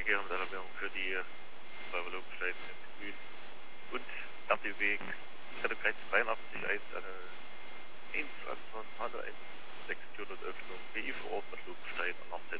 Verkehr mit Alarmierung für die Logenstein Grün und RTW Kreis 83 1 eine 1 Anton Hanne 1 6 Öffnung BI vor Ort mit Logenstein an